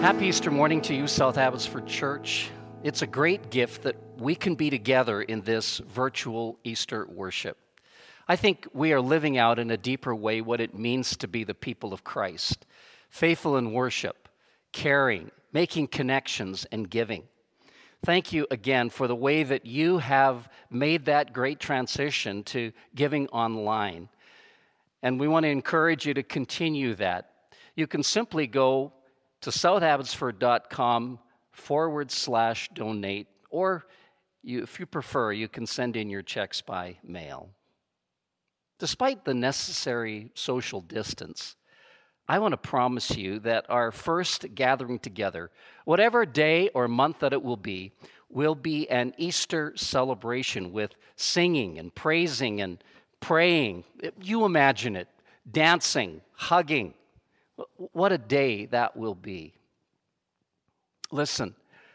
Happy Easter morning to you, South Abbotsford Church. It's a great gift that we can be together in this virtual Easter worship. I think we are living out in a deeper way what it means to be the people of Christ, faithful in worship, caring, making connections, and giving. Thank you again for the way that you have made that great transition to giving online. And we want to encourage you to continue that. You can simply go to southabbotsford.com/donate, or if you prefer, you can send in your checks by mail. Despite the necessary social distance, I want to promise you that our first gathering together, whatever day or month that it will be an Easter celebration with singing and praising and praying. You imagine it, dancing, hugging. What a day that will be. Listen,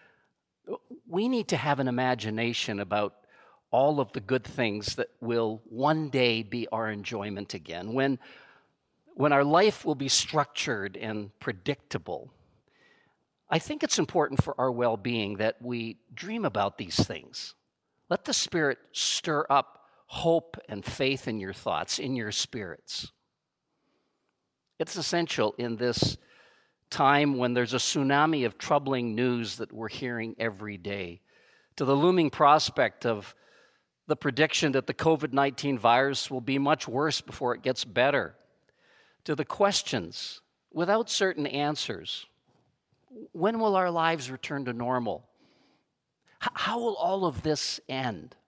we need to have an imagination about all of the good things that will one day be our enjoyment again, when our life will be structured and predictable. I think it's important for our well-being that we dream about these things. Let the Spirit stir up hope and faith in your thoughts, in your spirits. It's essential in this time when there's a tsunami of troubling news that we're hearing every day, to the looming prospect of the prediction that the COVID-19 virus will be much worse before it gets better, to the questions without certain answers. When will our lives return to normal? How will all of this end?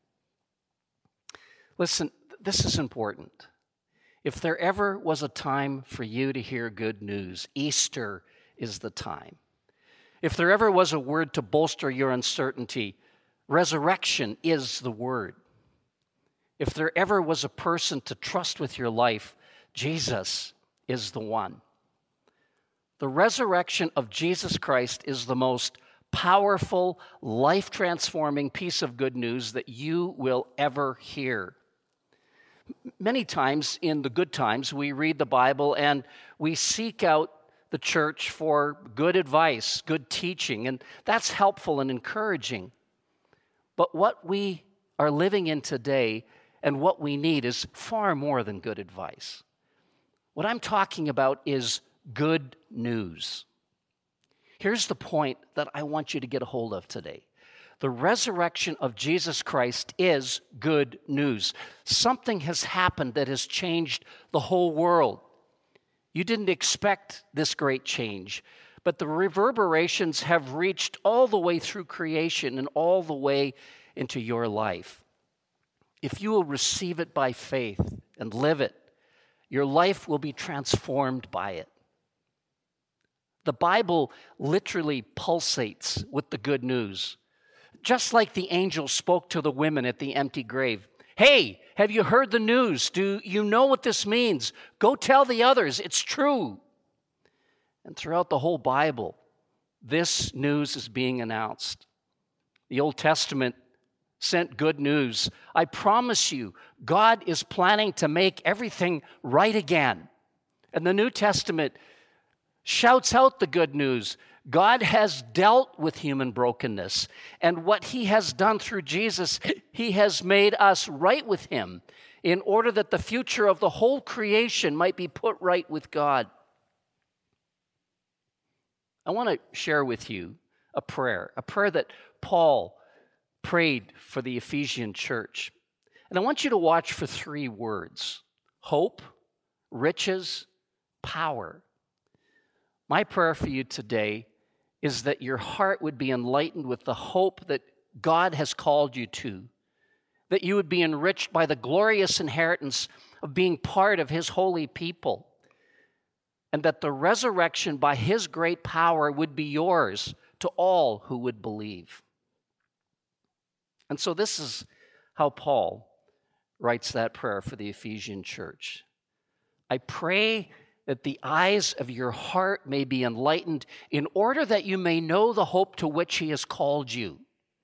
Listen, this is important. If there ever was a time for you to hear good news, Easter is the time. If there ever was a word to bolster your uncertainty, resurrection is the word. If there ever was a person to trust with your life, Jesus is the one. The resurrection of Jesus Christ is the most powerful, life-transforming piece of good news that you will ever hear. Many times in the good times, we read the Bible and we seek out the church for good advice, good teaching, and that's helpful and encouraging. But what we are living in today and what we need is far more than good advice. What I'm talking about is good news. Here's the point that I want you to get a hold of today. The resurrection of Jesus Christ is good news. Something has happened that has changed the whole world. You didn't expect this great change, but the reverberations have reached all the way through creation and all the way into your life. If you will receive it by faith and live it, your life will be transformed by it. The Bible literally pulsates with the good news. Just like the angel spoke to the women at the empty grave. Hey, have you heard the news? Do you know what this means? Go tell the others. It's true. And throughout the whole Bible, this news is being announced. The Old Testament sent good news. I promise you, God is planning to make everything right again. And the New Testament shouts out the good news. God has dealt with human brokenness, and what He has done through Jesus, He has made us right with Him in order that the future of the whole creation might be put right with God. I want to share with you a prayer that Paul prayed for the Ephesian church. And I want you to watch for 3 words: hope, riches, power. My prayer for you today is that your heart would be enlightened with the hope that God has called you to, that you would be enriched by the glorious inheritance of being part of His holy people, and that the resurrection by His great power would be yours to all who would believe. And so this is how Paul writes that prayer for the Ephesian church. I pray that the eyes of your heart may be enlightened in order that you may know the hope to which He has called you.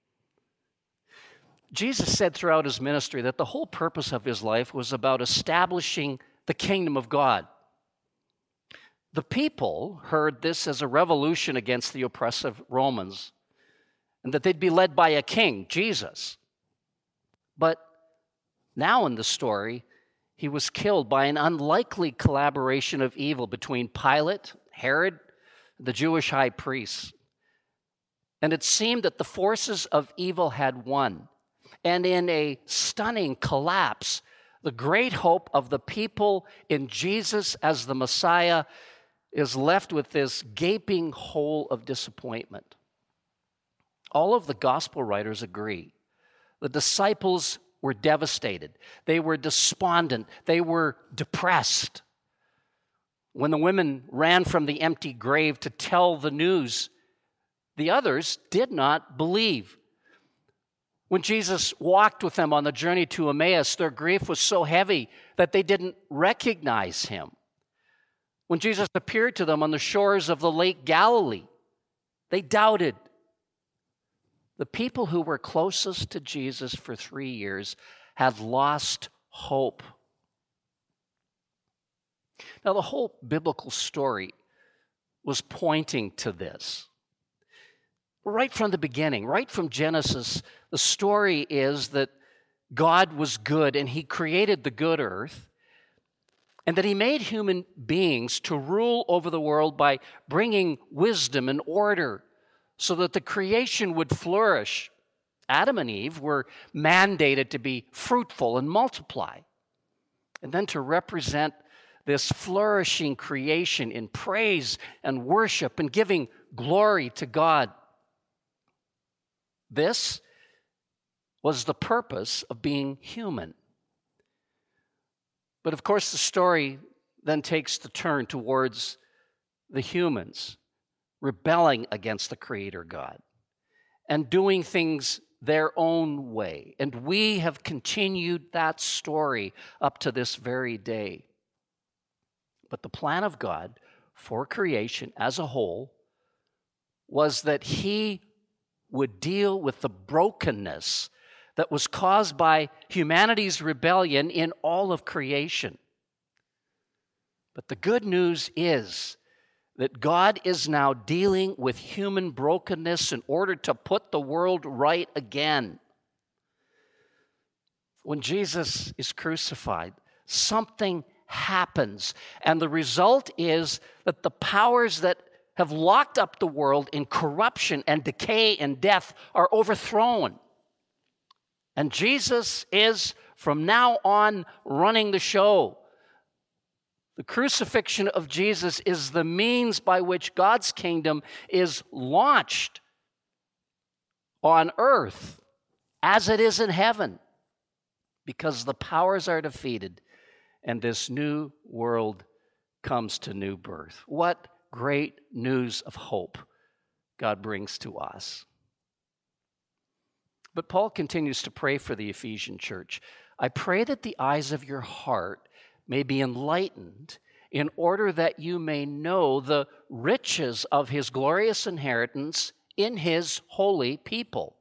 Jesus said throughout His ministry that the whole purpose of His life was about establishing the kingdom of God. The people heard this as a revolution against the oppressive Romans, and that they'd be led by a king, Jesus. But now in the story, he was killed by an unlikely collaboration of evil between Pilate, Herod, the Jewish high priests. And it seemed that the forces of evil had won. And in a stunning collapse, the great hope of the people in Jesus as the Messiah is left with this gaping hole of disappointment. All of the gospel writers agree. The disciples were devastated. They were despondent. They were depressed. When the women ran from the empty grave to tell the news, the others did not believe. When Jesus walked with them on the journey to Emmaus, their grief was so heavy that they didn't recognize him. When Jesus appeared to them on the shores of the Lake Galilee, they doubted. The people who were closest to Jesus for 3 years had lost hope. Now, the whole biblical story was pointing to this. Right from the beginning, right from Genesis, the story is that God was good and he created the good earth, and that he made human beings to rule over the world by bringing wisdom and order so that the creation would flourish. Adam and Eve were mandated to be fruitful and multiply, and then to represent this flourishing creation in praise and worship and giving glory to God. This was the purpose of being human. But of course, the story then takes the turn towards the humans rebelling against the Creator God and doing things their own way. And we have continued that story up to this very day. But the plan of God for creation as a whole was that he would deal with the brokenness that was caused by humanity's rebellion in all of creation. But the good news is that God is now dealing with human brokenness in order to put the world right again. When Jesus is crucified, something happens, and the result is that the powers that have locked up the world in corruption and decay and death are overthrown. And Jesus is, from now on, running the show. The crucifixion of Jesus is the means by which God's kingdom is launched on earth as it is in heaven, because the powers are defeated and this new world comes to new birth. What great news of hope God brings to us. But Paul continues to pray for the Ephesian church. I pray that the eyes of your heart may be enlightened in order that you may know the riches of his glorious inheritance in his holy people.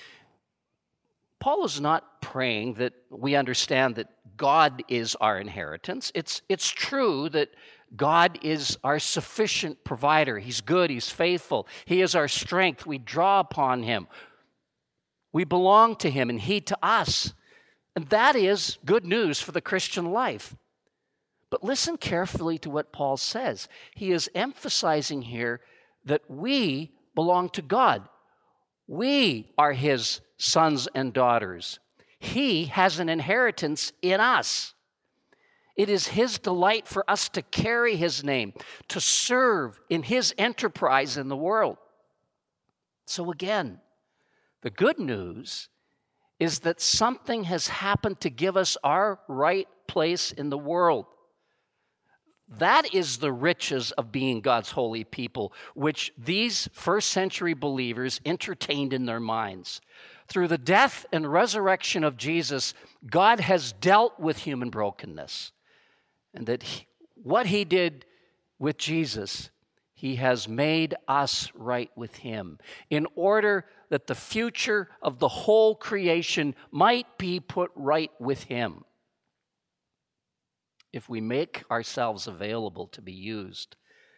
Paul is not praying that we understand that God is our inheritance. It's true that God is our sufficient provider. He's good, he's faithful. He is our strength. We draw upon him. We belong to him and he to us. And that is good news for the Christian life. But listen carefully to what Paul says. He is emphasizing here that we belong to God. We are his sons and daughters. He has an inheritance in us. It is his delight for us to carry his name, to serve in his enterprise in the world. So again, the good news is that something has happened to give us our right place in the world. That is the riches of being God's holy people, which these first century believers entertained in their minds. Through the death and resurrection of Jesus, God has dealt with human brokenness. And that what he did with Jesus, he has made us right with him in order that the future of the whole creation might be put right with him. If we make ourselves available to be used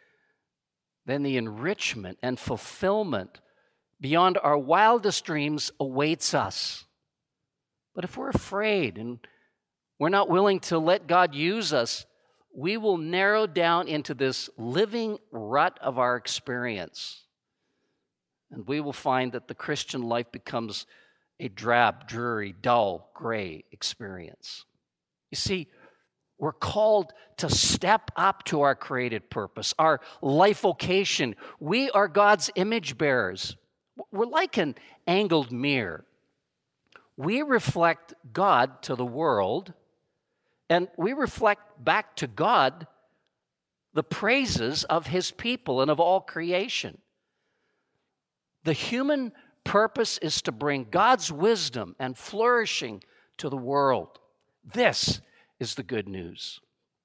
then the enrichment and fulfillment beyond our wildest dreams awaits us. But if we're afraid and we're not willing to let God use us, we will narrow down into this living rut of our experience. And we will find that the Christian life becomes a drab, dreary, dull, gray experience. You see, we're called to step up to our created purpose, our life vocation. We are God's image bearers. We're like an angled mirror. We reflect God to the world, and we reflect back to God the praises of His people and of all creation. The human purpose is to bring God's wisdom and flourishing to the world. This is the good news.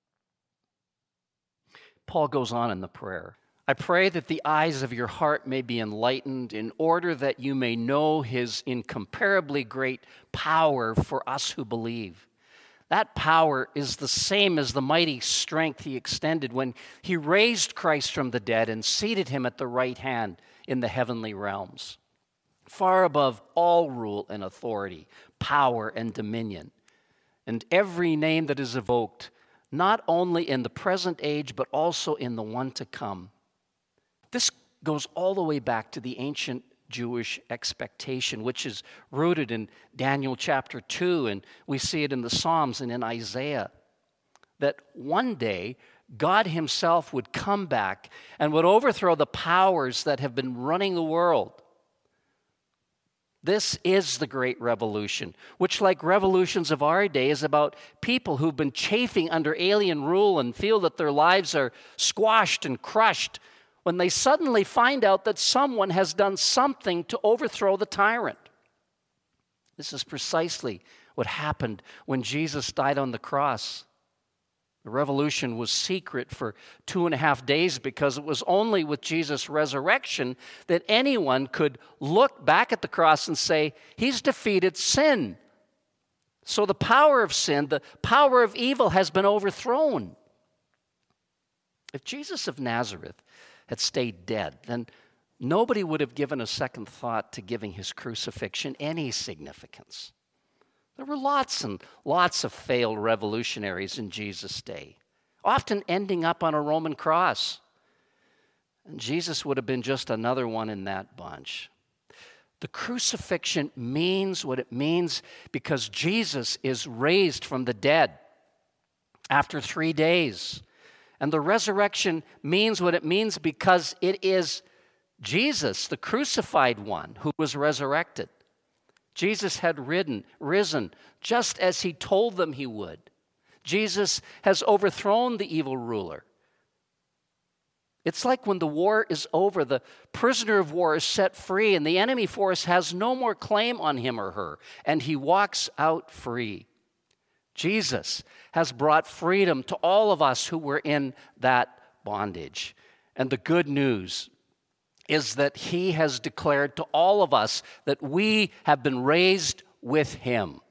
Paul goes on in the prayer. I pray that the eyes of your heart may be enlightened in order that you may know His incomparably great power for us who believe. That power is the same as the mighty strength He extended when He raised Christ from the dead and seated Him at the right hand in the heavenly realms, far above all rule and authority, power and dominion, and every name that is evoked, not only in the present age, but also in the one to come. This goes all the way back to the ancient Jewish expectation, which is rooted in Daniel chapter 2, and we see it in the Psalms and in Isaiah, that one day God Himself would come back and would overthrow the powers that have been running the world. This is the great revolution, which, like revolutions of our day, is about people who've been chafing under alien rule and feel that their lives are squashed and crushed when they suddenly find out that someone has done something to overthrow the tyrant. This is precisely what happened when Jesus died on the cross. The revolution was secret for 2.5 days because it was only with Jesus' resurrection that anyone could look back at the cross and say, He's defeated sin. So the power of sin, the power of evil has been overthrown. If Jesus of Nazareth had stayed dead, then nobody would have given a second thought to giving His crucifixion any significance. There were lots and lots of failed revolutionaries in Jesus' day, often ending up on a Roman cross. And Jesus would have been just another one in that bunch. The crucifixion means what it means because Jesus is raised from the dead after 3 days. And the resurrection means what it means because it is Jesus, the crucified one, who was resurrected. Jesus had risen just as He told them He would. Jesus has overthrown the evil ruler. It's like when the war is over, the prisoner of war is set free, and the enemy force has no more claim on him or her, and he walks out free. Jesus has brought freedom to all of us who were in that bondage. And the good news is that He has declared to all of us that we have been raised with Him.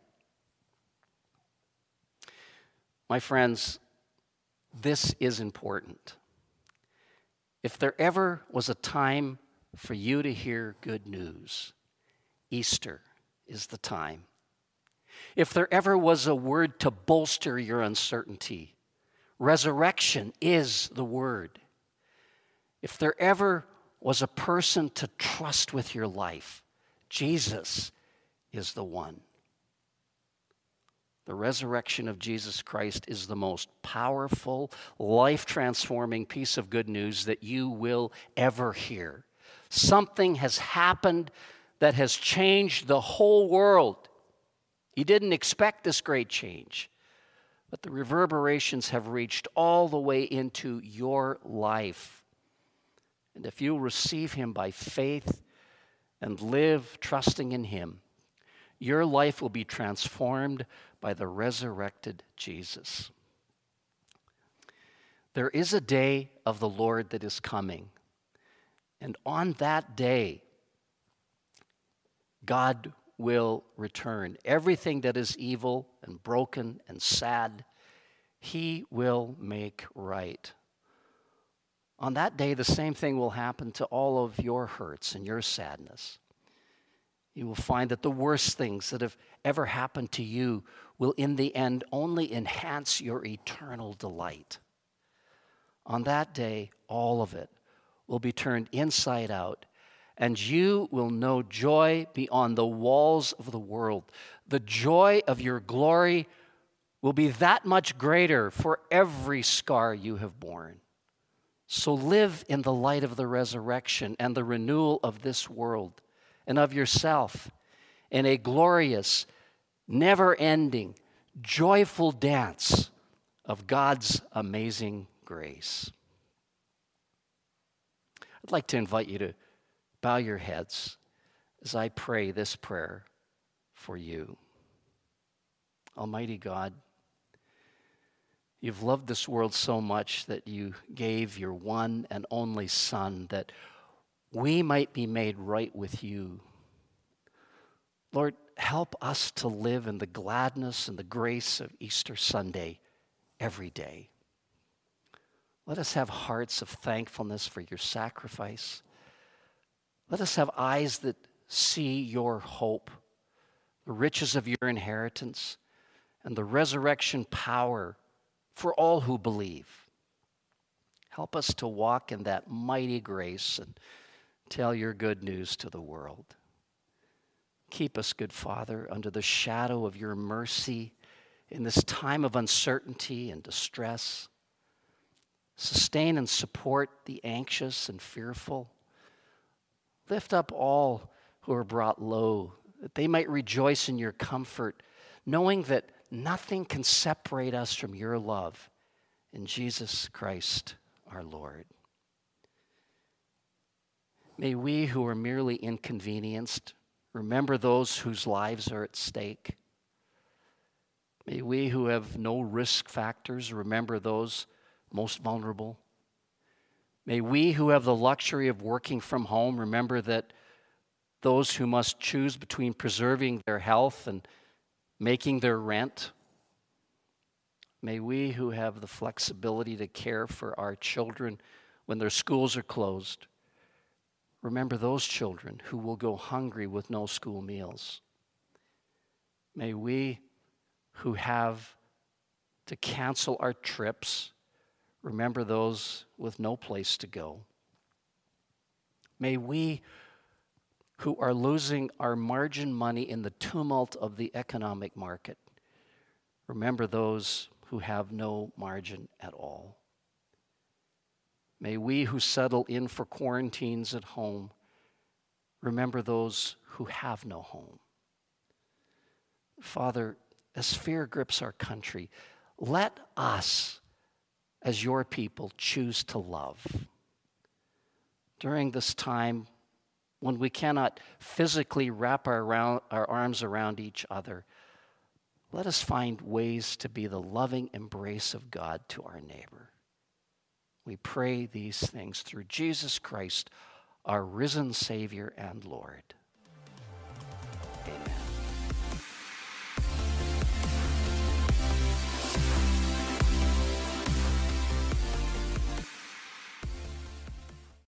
My friends, this is important. If there ever was a time for you to hear good news, Easter is the time. If there ever was a word to bolster your uncertainty, resurrection is the word. If there ever was a person to trust with your life, Jesus is the one. The resurrection of Jesus Christ is the most powerful, life-transforming piece of good news that you will ever hear. Something has happened that has changed the whole world. You didn't expect this great change, but the reverberations have reached all the way into your life. And if you receive Him by faith and live trusting in Him, your life will be transformed by the resurrected Jesus. There is a day of the Lord that is coming, and on that day, God will return. Everything that is evil and broken and sad, He will make right. On that day, the same thing will happen to all of your hurts and your sadness. You will find that the worst things that have ever happened to you will in the end only enhance your eternal delight. On that day, all of it will be turned inside out, and you will know joy beyond the walls of the world. The joy of your glory will be that much greater for every scar you have borne. So live in the light of the resurrection and the renewal of this world and of yourself in a glorious, never-ending, joyful dance of God's amazing grace. I'd like to invite you to bow your heads as I pray this prayer for you. Almighty God, you've loved this world so much that you gave your one and only Son that we might be made right with you. Lord, help us to live in the gladness and the grace of Easter Sunday every day. Let us have hearts of thankfulness for your sacrifice. Let us have eyes that see your hope, the riches of your inheritance, and the resurrection power for all who believe. Help us to walk in that mighty grace and tell your good news to the world. Keep us, good Father, under the shadow of your mercy in this time of uncertainty and distress. Sustain and support the anxious and fearful. Lift up all who are brought low, that they might rejoice in your comfort, knowing that nothing can separate us from your love in Jesus Christ our Lord. May we who are merely inconvenienced remember those whose lives are at stake. May we who have no risk factors remember those most vulnerable. May we who have the luxury of working from home remember that those who must choose between preserving their health and making their rent. May we who have the flexibility to care for our children when their schools are closed remember those children who will go hungry with no school meals. May we who have to cancel our trips remember those with no place to go. May we who are losing our margin money in the tumult of the economic market remember those who have no margin at all. May we who settle in for quarantines at home remember those who have no home. Father, as fear grips our country, let us, as your people, choose to love. During this time when we cannot physically wrap our arms around each other, let us find ways to be the loving embrace of God to our neighbor. We pray these things through Jesus Christ, our risen Savior and Lord.